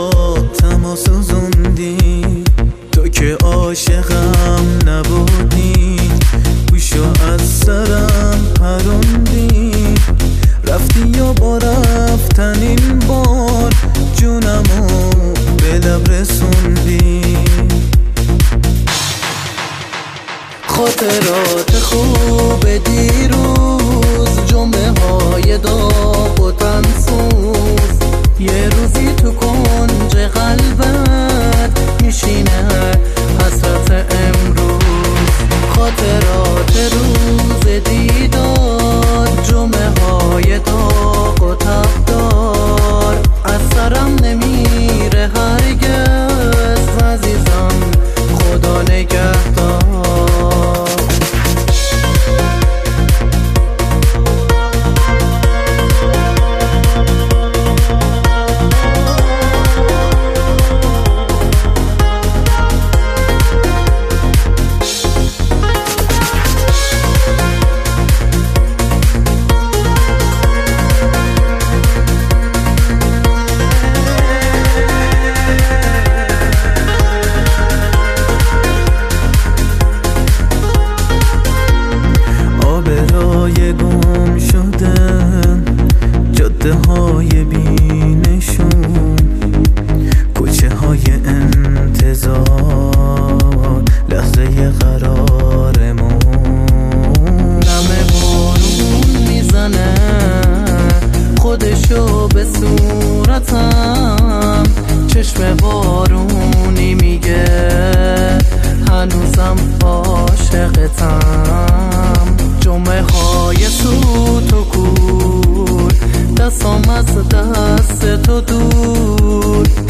خاطراتمو سوزوندی، تو که عاشقم نبودی، گوشو از سرم پروندی، رفتی یا با رفتن این بار جونمو به لب رسوندی. خاطرات خوب دیروز، جمعه های داغ و تنسوز، یه روزی تو کنج قلبت میشینه حسرت امروز. خاطرات روز دیدار، جمعه های داغ و تبدار، از سرم نمیره هرگز عزیزم، خدا نگهدار. گم شدن جاده های بینشون، کوچه های انتظار، لحظه قرارمون. نم بارون میزنه خودشو به صورتم، چشم بارونی میگه هنوزم عاشقتم. جمعه های سوت و کور، دستام از دست تو دور،